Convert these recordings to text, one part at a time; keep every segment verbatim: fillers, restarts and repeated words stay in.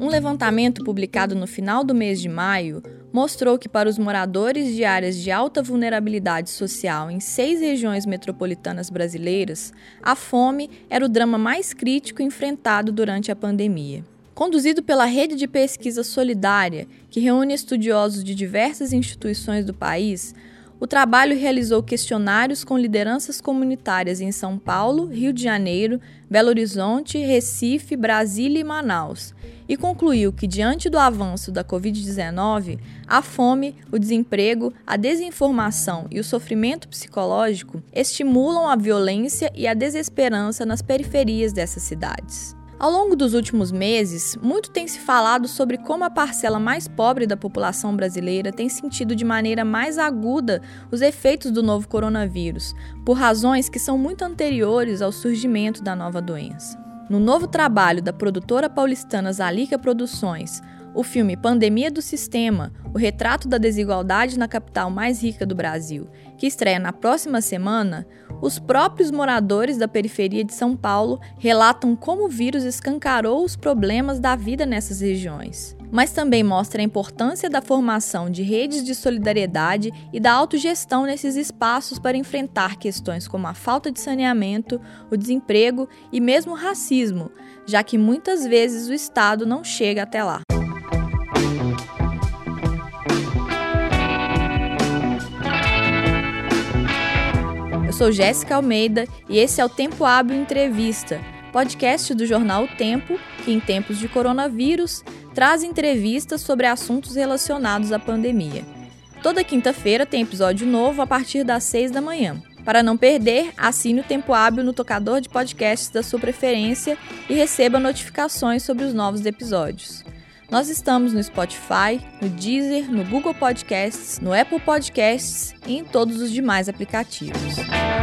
Um levantamento publicado no final do mês de maio mostrou que, para os moradores de áreas de alta vulnerabilidade social em seis regiões metropolitanas brasileiras, a fome era o drama mais crítico enfrentado durante a pandemia. Conduzido pela Rede de Pesquisa Solidária, que reúne estudiosos de diversas instituições do país, o trabalho realizou questionários com lideranças comunitárias em São Paulo, Rio de Janeiro, Belo Horizonte, Recife, Brasília e Manaus, e concluiu que, diante do avanço da covid dezenove, a fome, o desemprego, a desinformação e o sofrimento psicológico estimulam a violência e a desesperança nas periferias dessas cidades. Ao longo dos últimos meses, muito tem se falado sobre como a parcela mais pobre da população brasileira tem sentido de maneira mais aguda os efeitos do novo coronavírus, por razões que são muito anteriores ao surgimento da nova doença. No novo trabalho da produtora paulistana Zalica Produções, o filme Pandemia do Sistema, o retrato da desigualdade na capital mais rica do Brasil, que estreia na próxima semana, os próprios moradores da periferia de São Paulo relatam como o vírus escancarou os problemas da vida nessas regiões. Mas também mostra a importância da formação de redes de solidariedade e da autogestão nesses espaços para enfrentar questões como a falta de saneamento, o desemprego e mesmo o racismo, já que muitas vezes o Estado não chega até lá. Eu sou Jéssica Almeida e esse é o Tempo Hábil Entrevista, podcast do jornal O Tempo, que em tempos de coronavírus traz entrevistas sobre assuntos relacionados à pandemia. Toda quinta-feira tem episódio novo a partir das seis da manhã. Para não perder, assine o Tempo Hábil no tocador de podcasts da sua preferência e receba notificações sobre os novos episódios. Nós estamos no Spotify, no Deezer, no Google Podcasts, no Apple Podcasts e em todos os demais aplicativos.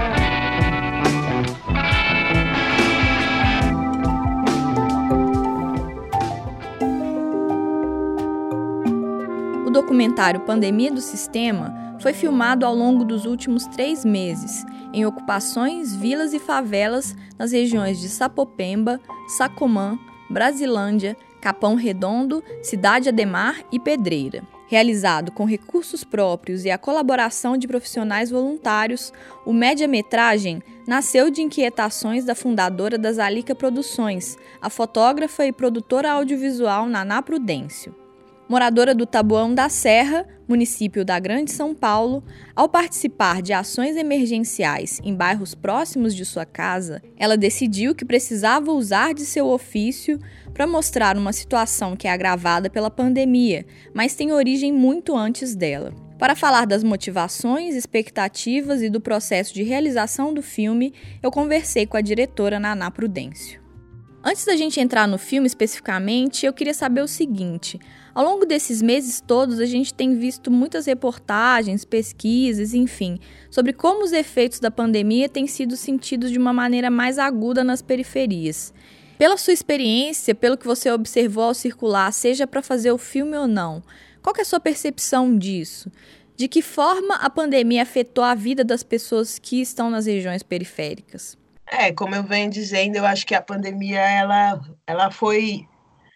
O documentário Pandemia do Sistema foi filmado ao longo dos últimos três meses, em ocupações, vilas e favelas nas regiões de Sapopemba, Sacomã, Brasilândia, Capão Redondo, Cidade Ademar e Pedreira. Realizado com recursos próprios e a colaboração de profissionais voluntários, o média-metragem nasceu de inquietações da fundadora da Zalica Produções, a fotógrafa e produtora audiovisual Naná Prudêncio. Moradora do Taboão da Serra, município da Grande São Paulo, ao participar de ações emergenciais em bairros próximos de sua casa, ela decidiu que precisava usar de seu ofício para mostrar uma situação que é agravada pela pandemia, mas tem origem muito antes dela. Para falar das motivações, expectativas e do processo de realização do filme, eu conversei com a diretora Naná Prudêncio. Antes da gente entrar no filme especificamente, eu queria saber o seguinte: ao longo desses meses todos, a gente tem visto muitas reportagens, pesquisas, enfim, sobre como os efeitos da pandemia têm sido sentidos de uma maneira mais aguda nas periferias. Pela sua experiência, pelo que você observou ao circular, seja para fazer o filme ou não, qual que é a sua percepção disso? De que forma a pandemia afetou a vida das pessoas que estão nas regiões periféricas? É, como eu venho dizendo, eu acho que a pandemia, ela, ela foi...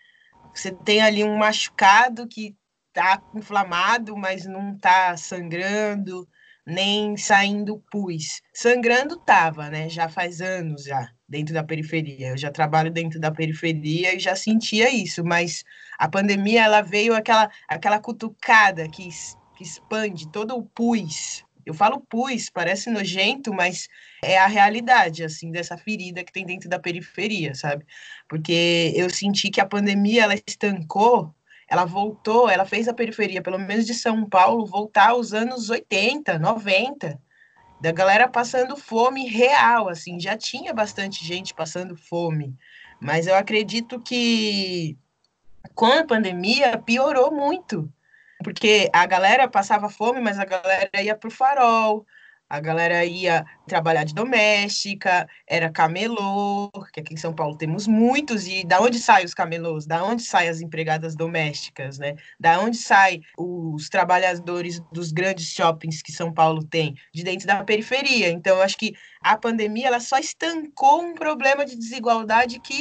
Você tem ali um machucado que está inflamado, mas não está sangrando, nem saindo pus. Sangrando estava, né? Já faz anos já, dentro da periferia. Eu já trabalho dentro da periferia e já sentia isso, mas a pandemia, ela veio aquela, aquela cutucada que, que expande todo o pus. Eu falo pus, parece nojento, mas é a realidade, assim, dessa ferida que tem dentro da periferia, sabe? Porque eu senti que a pandemia, ela estancou, ela voltou, ela fez a periferia, pelo menos de São Paulo, voltar aos anos oitenta, noventa, da galera passando fome real, assim, já tinha bastante gente passando fome, mas eu acredito que com a pandemia piorou muito, porque a galera passava fome, mas a galera ia pro farol, a galera ia trabalhar de doméstica, era camelô, que aqui em São Paulo temos muitos, e da onde saem os camelôs? Da onde saem as empregadas domésticas, né? Da onde saem os trabalhadores dos grandes shoppings que São Paulo tem? De dentro da periferia. Então, eu acho que a pandemia, ela só estancou um problema de desigualdade que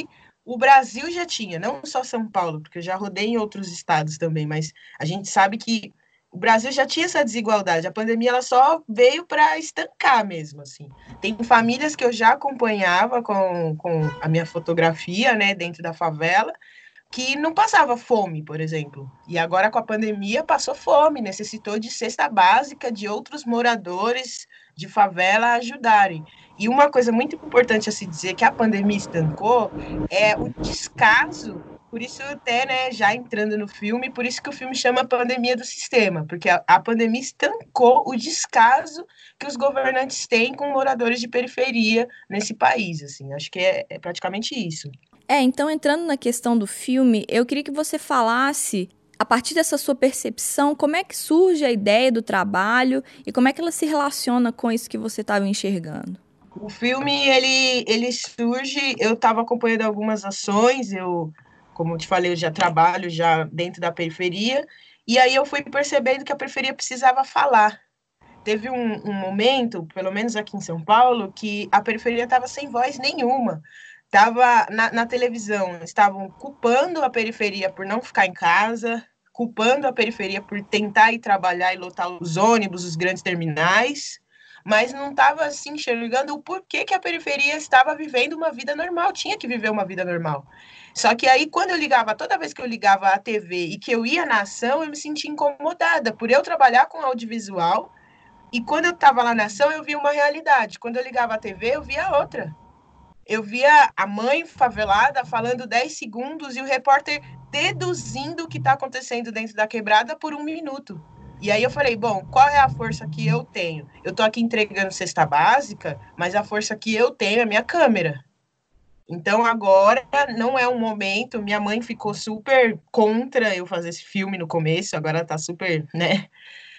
o Brasil já tinha, não só São Paulo, porque eu já rodei em outros estados também, mas a gente sabe que o Brasil já tinha essa desigualdade. A pandemia ela só veio para estancar mesmo, assim. Tem famílias que eu já acompanhava com, com a minha fotografia, né, dentro da favela, que não passava fome, por exemplo. E agora com a pandemia passou fome, necessitou de cesta básica de outros moradores de favela ajudarem. E uma coisa muito importante a se dizer que a pandemia estancou é o descaso. Por isso até, né, já entrando no filme, por isso que o filme chama Pandemia do Sistema, porque a, a pandemia estancou o descaso que os governantes têm com moradores de periferia nesse país, assim. Acho que é, é praticamente isso. É, então entrando na questão do filme, eu queria que você falasse, a partir dessa sua percepção, como é que surge a ideia do trabalho e como é que ela se relaciona com isso que você estava enxergando. O filme, ele, ele surge, eu estava acompanhando algumas ações, eu, como eu te falei, eu já trabalho já dentro da periferia, e aí eu fui percebendo que a periferia precisava falar. Teve um, um momento, pelo menos aqui em São Paulo, que a periferia estava sem voz nenhuma. Tava na, na televisão, estavam culpando a periferia por não ficar em casa, culpando a periferia por tentar ir trabalhar e lotar os ônibus, os grandes terminais, mas não estava se enxergando o porquê que a periferia estava vivendo uma vida normal, tinha que viver uma vida normal. Só que aí, quando eu ligava, toda vez que eu ligava a T V e que eu ia na ação, eu me sentia incomodada por eu trabalhar com audiovisual, e quando eu estava lá na ação, eu via uma realidade. Quando eu ligava a T V, eu via outra. Eu via a mãe favelada falando dez segundos e o repórter deduzindo o que está acontecendo dentro da quebrada por um minuto. E aí eu falei, bom, qual é a força que eu tenho? Eu estou aqui entregando cesta básica, mas a força que eu tenho é a minha câmera. Então agora não é um momento, minha mãe ficou super contra eu fazer esse filme no começo, agora está super, né,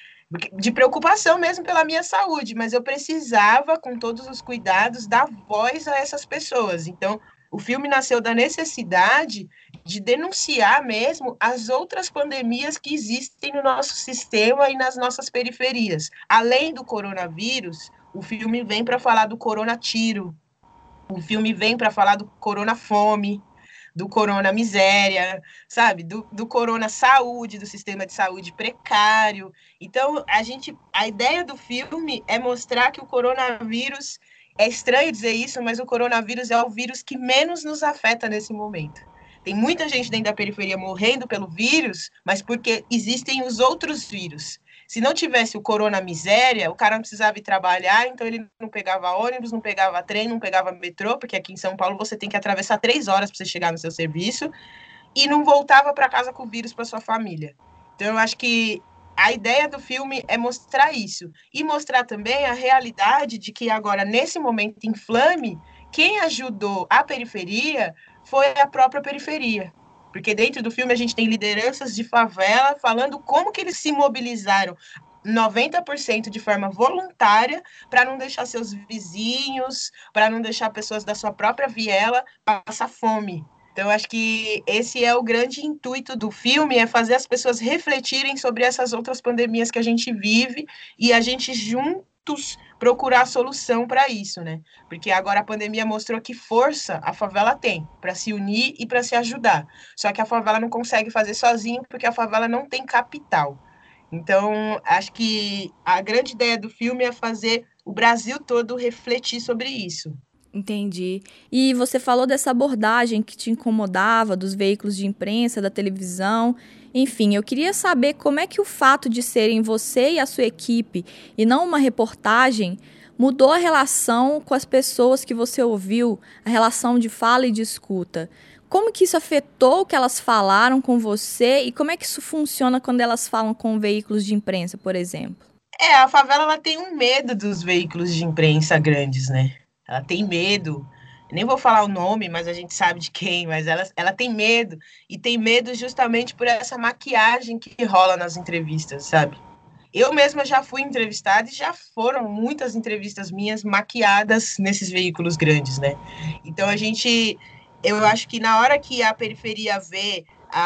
de preocupação mesmo pela minha saúde, mas eu precisava, com todos os cuidados, dar voz a essas pessoas. Então, o filme nasceu da necessidade de denunciar mesmo as outras pandemias que existem no nosso sistema e nas nossas periferias. Além do coronavírus, o filme vem para falar do coronatiro, o filme vem para falar do coronafome, do corona miséria, sabe? Do, do corona saúde, do sistema de saúde precário. Então, a gente, a ideia do filme é mostrar que o coronavírus, é estranho dizer isso, mas o coronavírus é o vírus que menos nos afeta nesse momento. Tem muita gente dentro da periferia morrendo pelo vírus, mas porque existem os outros vírus. Se não tivesse o corona miséria, o cara não precisava ir trabalhar, então ele não pegava ônibus, não pegava trem, não pegava metrô, porque aqui em São Paulo você tem que atravessar três horas para você chegar no seu serviço, e não voltava para casa com o vírus para sua família. Então eu acho que a ideia do filme é mostrar isso. E mostrar também a realidade de que agora, nesse momento inflame, quem ajudou a periferia foi a própria periferia. Porque dentro do filme a gente tem lideranças de favela falando como que eles se mobilizaram noventa por cento de forma voluntária para não deixar seus vizinhos, para não deixar pessoas da sua própria viela passar fome. Então, acho que esse é o grande intuito do filme, é fazer as pessoas refletirem sobre essas outras pandemias que a gente vive e a gente juntos procurar solução para isso, né? Porque agora a pandemia mostrou que força a favela tem para se unir e para se ajudar. Só que a favela não consegue fazer sozinha porque a favela não tem capital. Então, acho que a grande ideia do filme é fazer o Brasil todo refletir sobre isso. Entendi. E você falou dessa abordagem que te incomodava, dos veículos de imprensa, da televisão. Enfim, eu queria saber como é que o fato de serem você e a sua equipe, e não uma reportagem, mudou a relação com as pessoas que você ouviu, a relação de fala e de escuta. Como que isso afetou o que elas falaram com você e como é que isso funciona quando elas falam com veículos de imprensa, por exemplo? É, a favela ela tem um medo dos veículos de imprensa grandes, né? Ela tem medo. Nem vou falar o nome, mas a gente sabe de quem, mas ela, ela tem medo. E tem medo justamente por essa maquiagem que rola nas entrevistas, sabe? Eu mesma já fui entrevistada e já foram muitas entrevistas minhas maquiadas nesses veículos grandes, né? Então a gente, eu acho que na hora que a periferia vê,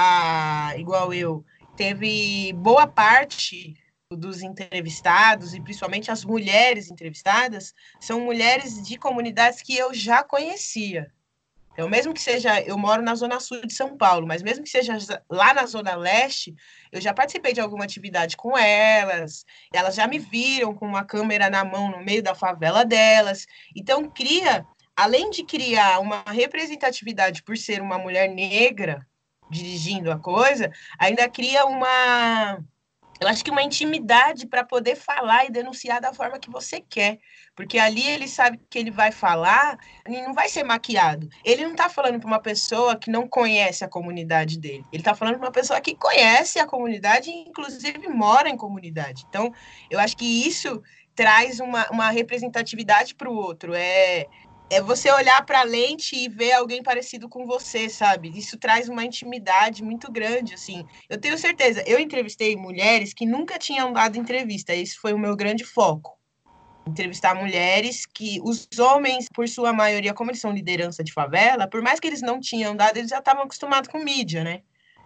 a, igual eu, teve boa parte dos entrevistados, e principalmente as mulheres entrevistadas, são mulheres de comunidades que eu já conhecia. Então, mesmo que seja, eu moro na zona sul de São Paulo, mas mesmo que seja lá na zona leste, eu já participei de alguma atividade com elas, elas já me viram com uma câmera na mão no meio da favela delas. Então, cria, além de criar uma representatividade por ser uma mulher negra dirigindo a coisa, ainda cria uma, eu acho que uma intimidade para poder falar e denunciar da forma que você quer. Porque ali ele sabe que ele vai falar e não vai ser maquiado. Ele não está falando para uma pessoa que não conhece a comunidade dele. Ele está falando para uma pessoa que conhece a comunidade e, inclusive, mora em comunidade. Então, eu acho que isso traz uma, uma representatividade para o outro. É, é você olhar para a lente e ver alguém parecido com você, sabe? Isso traz uma intimidade muito grande, assim. Eu tenho certeza, eu entrevistei mulheres que nunca tinham dado entrevista, esse foi o meu grande foco. Entrevistar mulheres que os homens, por sua maioria, como eles são liderança de favela, por mais que eles não tinham dado, eles já estavam acostumados com mídia, né?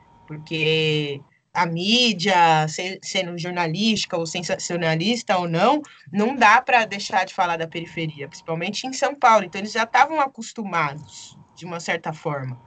Porque a mídia, sendo jornalística ou sensacionalista ou não, não dá para deixar de falar da periferia, principalmente em São Paulo. Então, eles já estavam acostumados, de uma certa forma.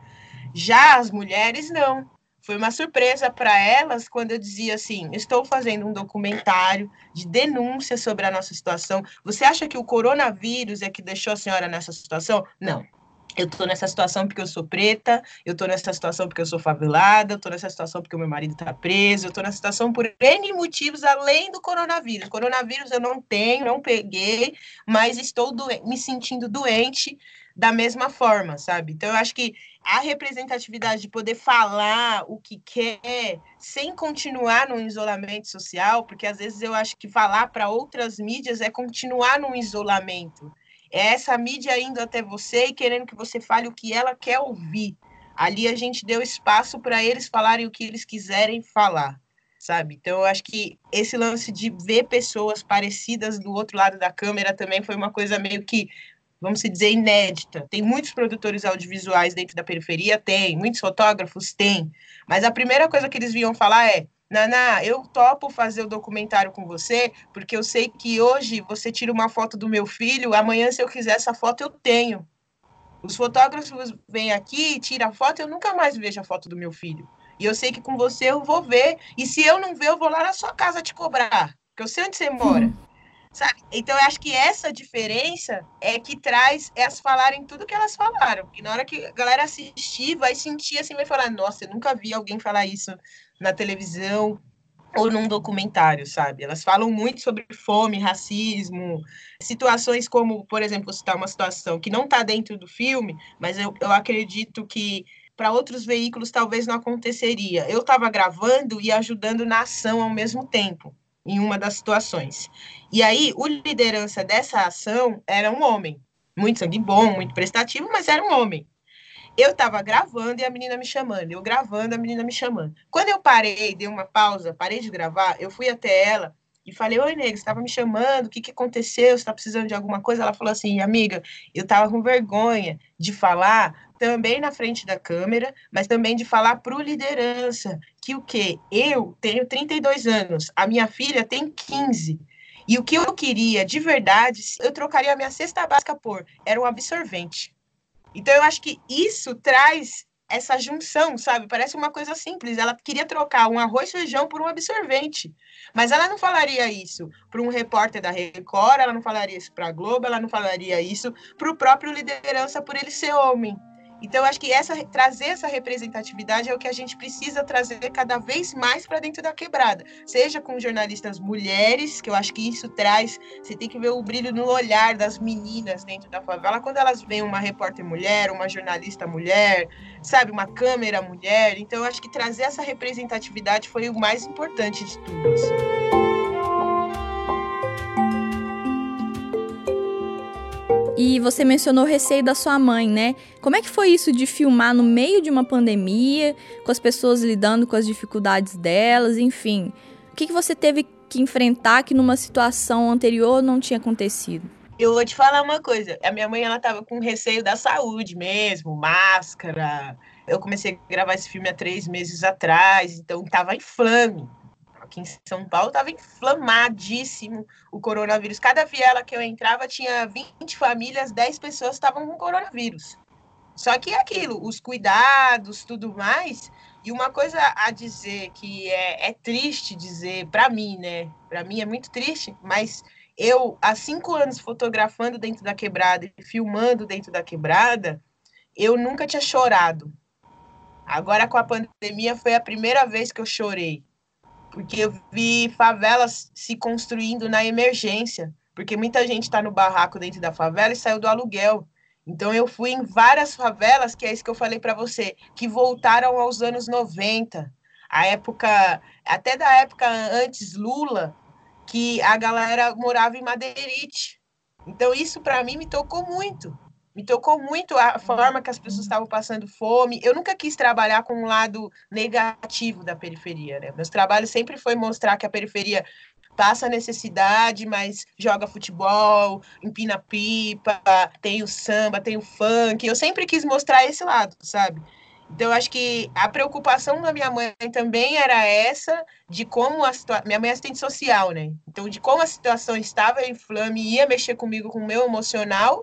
Já as mulheres, não. Foi uma surpresa para elas quando eu dizia assim: estou fazendo um documentário de denúncia sobre a nossa situação. Você acha que o coronavírus é que deixou a senhora nessa situação? Não. Eu estou nessa situação porque eu sou preta, eu estou nessa situação porque eu sou favelada, eu estou nessa situação porque o meu marido está preso, eu estou nessa situação por N motivos além do coronavírus. Coronavírus eu não tenho, não peguei, mas estou doen- me sentindo doente da mesma forma, sabe? Então, eu acho que a representatividade de poder falar o que quer sem continuar no isolamento social, porque às vezes eu acho que falar para outras mídias é continuar no isolamento. É essa mídia indo até você e querendo que você fale o que ela quer ouvir. Ali a gente deu espaço para eles falarem o que eles quiserem falar, sabe? Então, eu acho que esse lance de ver pessoas parecidas do outro lado da câmera também foi uma coisa meio que, vamos dizer, inédita. Tem muitos produtores audiovisuais dentro da periferia? Tem. Muitos fotógrafos? Tem. Mas a primeira coisa que eles vinham falar é: Naná, eu topo fazer o documentário com você, porque eu sei que hoje você tira uma foto do meu filho, amanhã, se eu quiser essa foto, eu tenho. Os fotógrafos vêm aqui, tiram a foto, eu nunca mais vejo a foto do meu filho. E eu sei que com você eu vou ver, e se eu não ver, eu vou lá na sua casa te cobrar, porque eu sei onde você mora. Sabe? Então, eu acho que essa diferença é que traz elas falarem tudo que elas falaram. E na hora que a galera assistir, vai sentir assim, vai falar: nossa, eu nunca vi alguém falar isso na televisão ou num documentário, sabe? Elas falam muito sobre fome, racismo, situações como, por exemplo, vou citar uma situação que não está dentro do filme, mas eu, eu acredito que para outros veículos talvez não aconteceria. Eu estava gravando e ajudando na ação ao mesmo tempo, em uma das situações. E aí, o liderança dessa ação era um homem, muito sangue bom, muito prestativo, mas era um homem. Eu estava gravando e a menina me chamando, eu gravando, a menina me chamando. Quando eu parei, dei uma pausa, parei de gravar, eu fui até ela e falei: oi, nega, você estava me chamando, o que, que aconteceu? Você está precisando de alguma coisa? Ela falou assim: amiga, eu estava com vergonha de falar também na frente da câmera, mas também de falar para o liderança, que o quê? Eu tenho trinta e dois anos, a minha filha tem quinze. E o que eu queria, de verdade, eu trocaria a minha cesta básica por, era um absorvente. Então, eu acho que isso traz essa junção, sabe? Parece uma coisa simples. Ela queria trocar um arroz e feijão por um absorvente. Mas ela não falaria isso para um repórter da Record, ela não falaria isso para a Globo, ela não falaria isso para o próprio liderança por ele ser homem. Então, eu acho que essa, trazer essa representatividade é o que a gente precisa trazer cada vez mais para dentro da quebrada. Seja com jornalistas mulheres, que eu acho que isso traz. Você tem que ver o brilho no olhar das meninas dentro da favela quando elas veem uma repórter mulher, uma jornalista mulher, sabe, uma câmera mulher. Então, eu acho que trazer essa representatividade foi o mais importante de tudo. Assim. E você mencionou o receio da sua mãe, né? Como é que foi isso de filmar no meio de uma pandemia, com as pessoas lidando com as dificuldades delas, enfim? O que, que você teve que enfrentar que numa situação anterior não tinha acontecido? Eu vou te falar uma coisa. A minha mãe, ela estava com receio da saúde mesmo, máscara. Eu comecei a gravar esse filme há três meses atrás, então estava inflame. Aqui em São Paulo estava inflamadíssimo o coronavírus. Cada viela que eu entrava tinha vinte famílias, dez pessoas estavam com coronavírus. Só que é aquilo, os cuidados, tudo mais. E uma coisa a dizer que é, é triste dizer, para mim, né? Para mim é muito triste, mas eu, há cinco anos fotografando dentro da quebrada e filmando dentro da quebrada, eu nunca tinha chorado. Agora, com a pandemia, foi a primeira vez que eu chorei, porque eu vi favelas se construindo na emergência, porque muita gente está no barraco dentro da favela e saiu do aluguel. Então, eu fui em várias favelas, que é isso que eu falei para você, que voltaram aos anos noventa, a época, até da época antes Lula, que a galera morava em Madeirite. Então, isso para mim me tocou muito. Me tocou muito a forma que as pessoas estavam passando fome. Eu nunca quis trabalhar com um lado negativo da periferia, né? Meus trabalhos sempre foi mostrar que a periferia passa necessidade, mas joga futebol, empina pipa, tem o samba, tem o funk. Eu sempre quis mostrar esse lado, sabe? Então, eu acho que a preocupação da minha mãe também era essa, de como a situação. Minha mãe é assistente social, né? Então, de como a situação estava em flame, ia mexer comigo, com o meu emocional,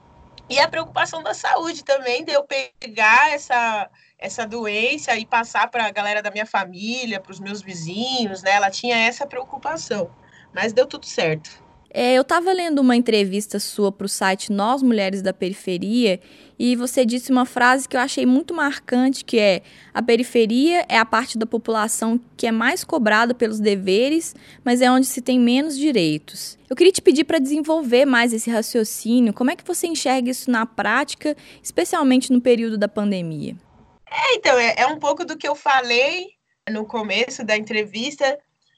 e a preocupação da saúde também, de eu pegar essa, essa doença e passar para a galera da minha família, para os meus vizinhos, né? Ela tinha essa preocupação, mas deu tudo certo. É, eu estava lendo uma entrevista sua para o site Nós Mulheres da Periferia e você disse uma frase que eu achei muito marcante, que é: a periferia é a parte da população que é mais cobrada pelos deveres, mas é onde se tem menos direitos. Eu queria te pedir para desenvolver mais esse raciocínio. Como é que você enxerga isso na prática, especialmente no período da pandemia? É, então, é, é um pouco do que eu falei no começo da entrevista,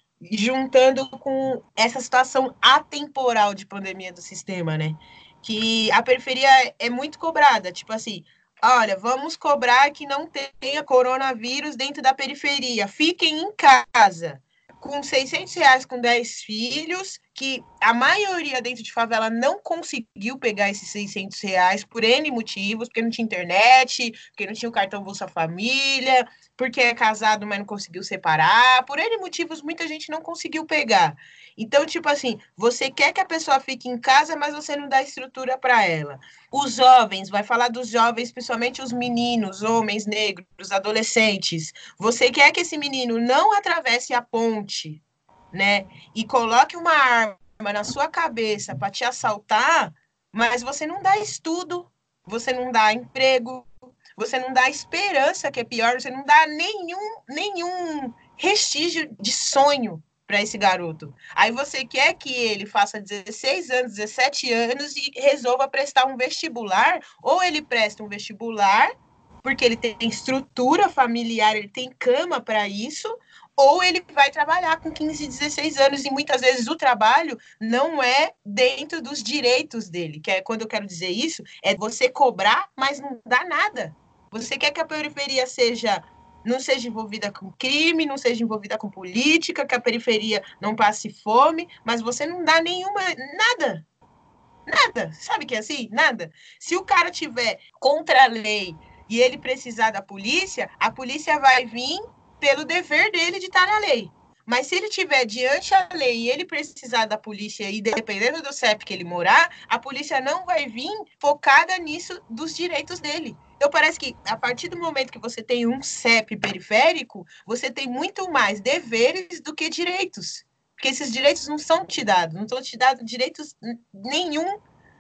juntando com essa situação atemporal de pandemia do sistema, né? Que a periferia é muito cobrada, tipo assim, olha, vamos cobrar que não tenha coronavírus dentro da periferia, fiquem em casa, com seiscentos reais com dez filhos, que a maioria dentro de favela não conseguiu pegar esses seiscentos reais por N motivos, porque não tinha internet, porque não tinha o cartão Bolsa Família, porque é casado, mas não conseguiu separar, por N motivos muita gente não conseguiu pegar. Então, tipo assim, você quer que a pessoa fique em casa, mas você não dá estrutura para ela. Os jovens, vai falar dos jovens, principalmente os meninos, homens negros, adolescentes. Você quer que esse menino não atravesse a ponte, né? E coloque uma arma na sua cabeça para te assaltar, mas você não dá estudo, você não dá emprego, você não dá esperança, que é pior, você não dá nenhum, nenhum restígio de sonho para esse garoto. Aí você quer que ele faça dezesseis anos, dezessete anos e resolva prestar um vestibular, ou ele presta um vestibular, porque ele tem estrutura familiar, ele tem cama para isso, ou ele vai trabalhar com quinze, dezesseis anos, e muitas vezes o trabalho não é dentro dos direitos dele, que é quando eu quero dizer isso, é você cobrar, mas não dá nada. Você quer que a periferia seja, não seja envolvida com crime, não seja envolvida com política, que a periferia não passe fome, mas você não dá nenhuma, nada, nada. Sabe que é assim? Nada. Se o cara tiver contra a lei e ele precisar da polícia, a polícia vai vir pelo dever dele de estar na lei. Mas se ele tiver diante da lei e ele precisar da polícia, e dependendo do C E P que ele morar, a polícia não vai vir focada nisso, dos direitos dele. Então, parece que a partir do momento que você tem um C E P periférico, você tem muito mais deveres do que direitos. Porque esses direitos não são te dados, não são te dados direitos nenhum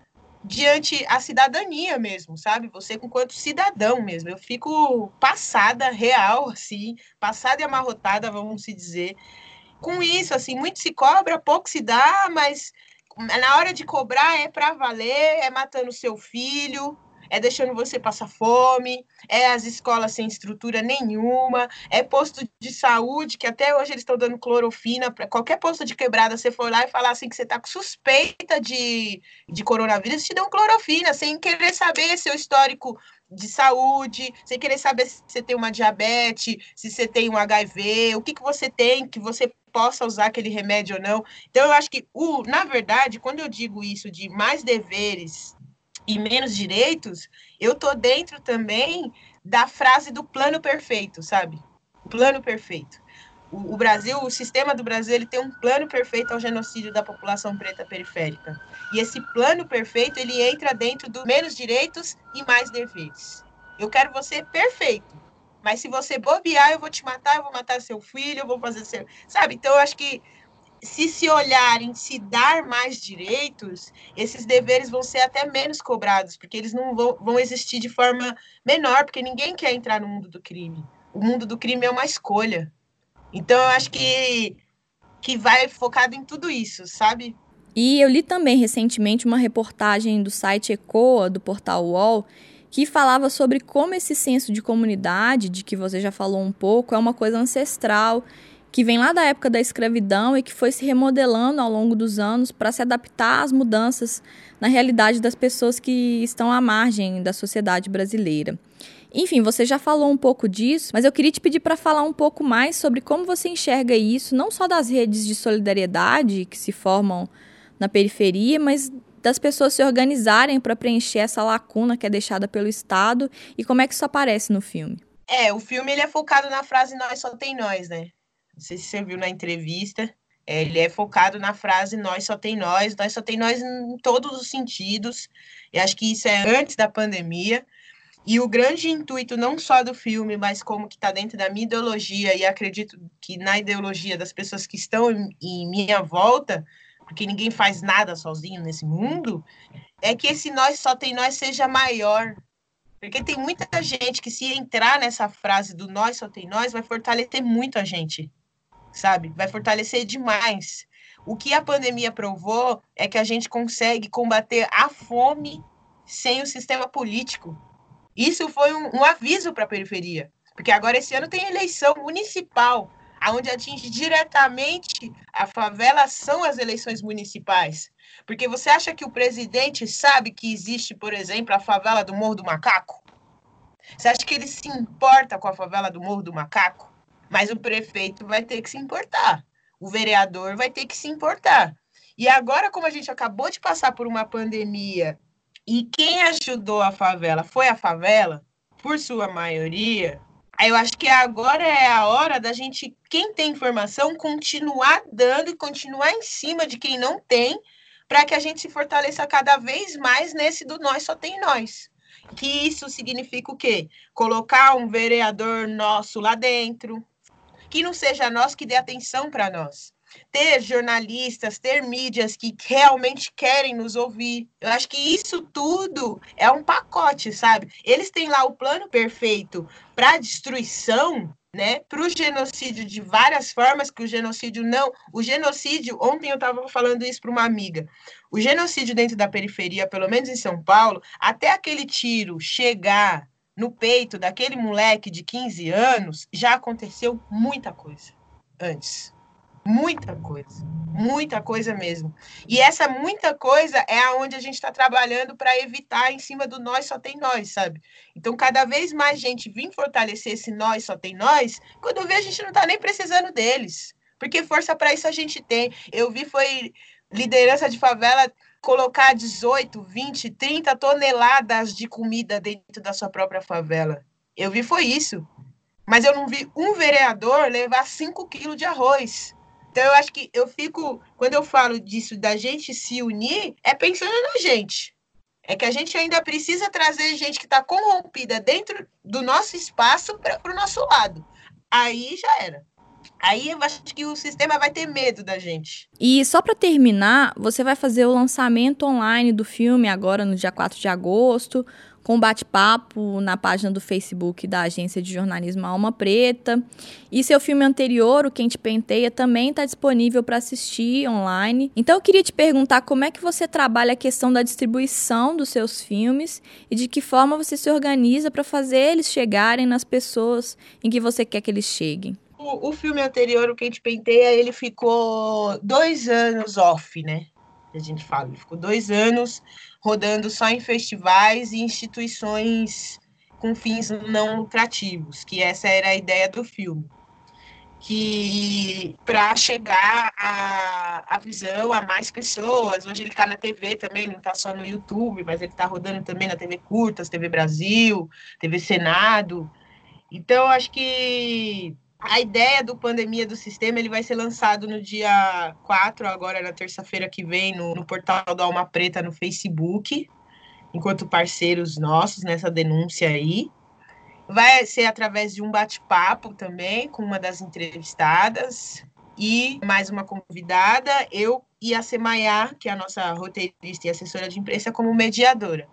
diante a cidadania mesmo, sabe? Você enquanto cidadão mesmo. Eu fico passada, real, assim, passada e amarrotada, vamos se dizer. Com isso, assim, muito se cobra, pouco se dá, mas na hora de cobrar é para valer, é matando seu filho, é deixando você passar fome, é as escolas sem estrutura nenhuma, é posto de saúde, que até hoje eles estão dando clorofina, para qualquer posto de quebrada, você for lá e falar assim que você está com suspeita de, de coronavírus, te dão clorofina, sem querer saber seu histórico de saúde, sem querer saber se você tem uma diabetes, se você tem um H I V, o que, que você tem, que você possa usar aquele remédio ou não. Então, eu acho que, o, na verdade, quando eu digo isso de mais deveres e menos direitos, eu tô dentro também da frase do plano perfeito, sabe? Plano perfeito. O, o Brasil, o sistema do Brasil, ele tem um plano perfeito ao genocídio da população preta periférica. E esse plano perfeito, ele entra dentro do menos direitos e mais deveres. Eu quero você perfeito. Mas se você bobear, eu vou te matar, eu vou matar seu filho, eu vou fazer seu... Sabe? Então, eu acho que se se olharem, se dar mais direitos, esses deveres vão ser até menos cobrados, porque eles não vão, vão existir de forma menor, porque ninguém quer entrar no mundo do crime. O mundo do crime é uma escolha. Então, eu acho que, que vai focado em tudo isso, sabe? E eu li também recentemente uma reportagem do site Ecoa, do portal U O L, que falava sobre como esse senso de comunidade, de que você já falou um pouco, é uma coisa ancestral, que vem lá da época da escravidão e que foi se remodelando ao longo dos anos para se adaptar às mudanças na realidade das pessoas que estão à margem da sociedade brasileira. Enfim, você já falou um pouco disso, mas eu queria te pedir para falar um pouco mais sobre como você enxerga isso, não só das redes de solidariedade que se formam na periferia, mas das pessoas se organizarem para preencher essa lacuna que é deixada pelo Estado e como é que isso aparece no filme. É, o filme ele é focado na frase "nós só tem nós", né? Não sei se você viu na entrevista, é, ele é focado na frase "nós só tem nós", nós só tem nós em todos os sentidos, e acho que isso é antes da pandemia, e o grande intuito não só do filme, mas como que está dentro da minha ideologia, e acredito que na ideologia das pessoas que estão em, em minha volta, porque ninguém faz nada sozinho nesse mundo, é que esse "nós só tem nós" seja maior. Porque tem muita gente que, se entrar nessa frase do "nós só tem nós", vai fortalecer muito a gente, sabe? Vai fortalecer demais. O que a pandemia provou é que a gente consegue combater a fome sem o sistema político. Isso foi um, um aviso para a periferia, porque agora esse ano tem eleição municipal, onde atinge diretamente a favela, são as eleições municipais. Porque você acha que o presidente sabe que existe, por exemplo, a favela do Morro do Macaco? Você acha que ele se importa com a favela do Morro do Macaco? Mas o prefeito vai ter que se importar. O vereador vai ter que se importar. E agora, como a gente acabou de passar por uma pandemia e quem ajudou a favela foi a favela, por sua maioria, eu acho que agora é a hora da gente, quem tem informação, continuar dando e continuar em cima de quem não tem, para que a gente se fortaleça cada vez mais nesse do "nós só tem nós". Que isso significa o quê? Colocar um vereador nosso lá dentro, que não seja nós, que dê atenção para nós. Ter jornalistas, ter mídias que realmente querem nos ouvir. Eu acho que isso tudo é um pacote, sabe? Eles têm lá o plano perfeito para a destruição, né? Para o genocídio de várias formas, que o genocídio não... O genocídio, ontem eu estava falando isso para uma amiga, o genocídio dentro da periferia, pelo menos em São Paulo, até aquele tiro chegar no peito daquele moleque de quinze anos, já aconteceu muita coisa antes. Muita coisa, muita coisa mesmo. E essa muita coisa é aonde a gente está trabalhando para evitar em cima do "nós só tem nós", sabe? Então, cada vez mais gente vir fortalecer esse "nós só tem nós", quando vê, a gente não está nem precisando deles, porque força para isso a gente tem. Eu vi, foi liderança de favela colocar dezoito, vinte, trinta toneladas de comida dentro da sua própria favela. Eu vi, foi isso. Mas eu não vi um vereador levar cinco quilos de arroz. Então, eu acho que eu fico, quando eu falo disso, da gente se unir, é pensando na gente. É que a gente ainda precisa trazer gente que está corrompida dentro do nosso espaço para o nosso lado. Aí já era. Aí eu acho que o sistema vai ter medo da gente. E só para terminar, você vai fazer o lançamento online do filme agora no dia quatro de agosto, com bate-papo na página do Facebook da Agência de Jornalismo Alma Preta. E seu filme anterior, O Quem Te Penteia, também está disponível para assistir online. Então eu queria te perguntar como é que você trabalha a questão da distribuição dos seus filmes e de que forma você se organiza para fazer eles chegarem nas pessoas em que você quer que eles cheguem. O, o filme anterior, O Quem Te Penteia, ele ficou dois anos off, né? A gente fala, ele ficou dois anos rodando só em festivais e instituições com fins não lucrativos, que essa era a ideia do filme. Que para chegar a, a visão a mais pessoas, hoje ele está na T V também, não está só no YouTube, mas ele está rodando também na T V Curtas, T V Brasil, T V Senado. Então, acho que A ideia do Pandemia do Sistema, ele vai ser lançado no dia quatro, agora na terça-feira que vem, no, no portal do Alma Preta, no Facebook, enquanto parceiros nossos nessa denúncia aí. Vai ser através de um bate-papo também, com uma das entrevistadas, e mais uma convidada, eu e a Semayá, que é a nossa roteirista e assessora de imprensa, como mediadora.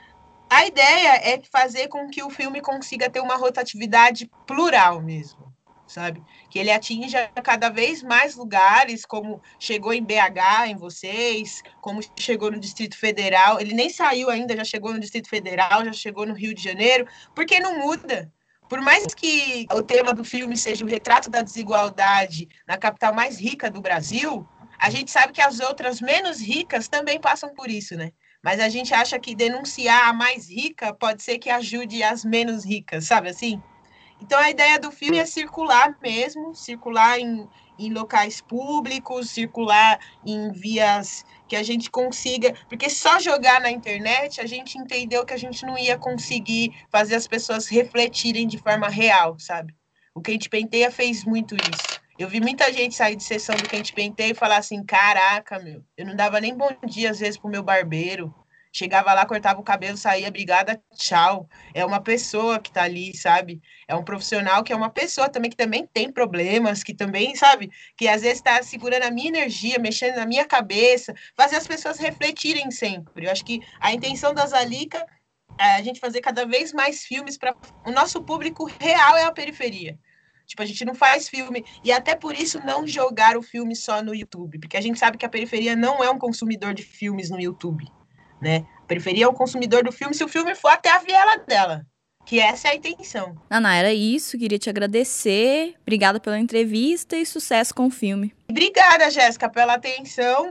A ideia é fazer com que o filme consiga ter uma rotatividade plural mesmo, sabe? Que ele atinja cada vez mais lugares, como chegou em B H, em vocês, como chegou no Distrito Federal. Ele nem saiu ainda, já chegou no Distrito Federal, já chegou no Rio de Janeiro, porque não muda. Por mais que o tema do filme seja o retrato da desigualdade na capital mais rica do Brasil, a gente sabe que as outras menos ricas também passam por isso, né? Mas a gente acha que denunciar a mais rica pode ser que ajude as menos ricas, sabe assim? Então, a ideia do filme é circular mesmo, circular em, em locais públicos, circular em vias que a gente consiga... Porque só jogar na internet, a gente entendeu que a gente não ia conseguir fazer as pessoas refletirem de forma real, sabe? O Quente Penteia fez muito isso. Eu vi muita gente sair de sessão do Quente Penteia e falar assim, caraca, meu, eu não dava nem bom dia, às vezes, pro meu barbeiro. Chegava lá, cortava o cabelo, saía, obrigada, tchau. É uma pessoa que tá ali, sabe? É um profissional que é uma pessoa também, que também tem problemas, que também, sabe? Que às vezes tá segurando a minha energia, mexendo na minha cabeça, fazer as pessoas refletirem sempre. Eu acho que a intenção da Zalica é a gente fazer cada vez mais filmes para... O nosso público real é a periferia. Tipo, a gente não faz filme, e até por isso não jogar o filme só no YouTube, porque a gente sabe que a periferia não é um consumidor de filmes no YouTube. Né? A periferia é o consumidor do filme se o filme for até a viela dela, que essa é a intenção. Naná, era isso, queria te agradecer, obrigada pela entrevista e sucesso com o filme. Obrigada, Jéssica, pela atenção.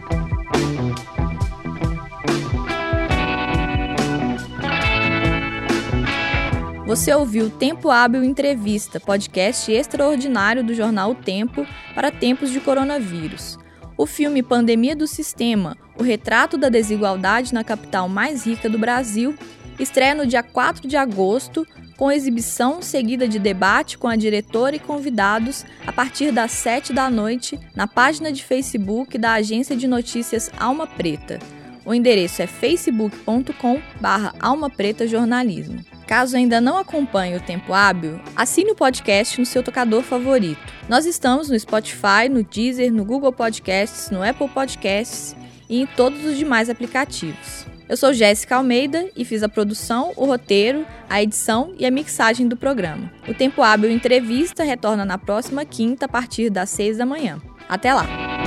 Você ouviu Tempo Hábil Entrevista, podcast extraordinário do jornal O Tempo para tempos de coronavírus. O filme Pandemia do Sistema, o retrato da desigualdade na capital mais rica do Brasil, estreia no dia quatro de agosto, com exibição seguida de debate com a diretora e convidados a partir das sete da noite, na página de Facebook da agência de notícias Alma Preta. O endereço é facebook ponto com barra alma preta jornalismo. Caso ainda não acompanhe o Tempo Hábil, assine o podcast no seu tocador favorito. Nós estamos no Spotify, no Deezer, no Google Podcasts, no Apple Podcasts e em todos os demais aplicativos. Eu sou Jéssica Almeida e fiz a produção, o roteiro, a edição e a mixagem do programa. O Tempo Hábil Entrevista retorna na próxima quinta a partir das seis da manhã. Até lá!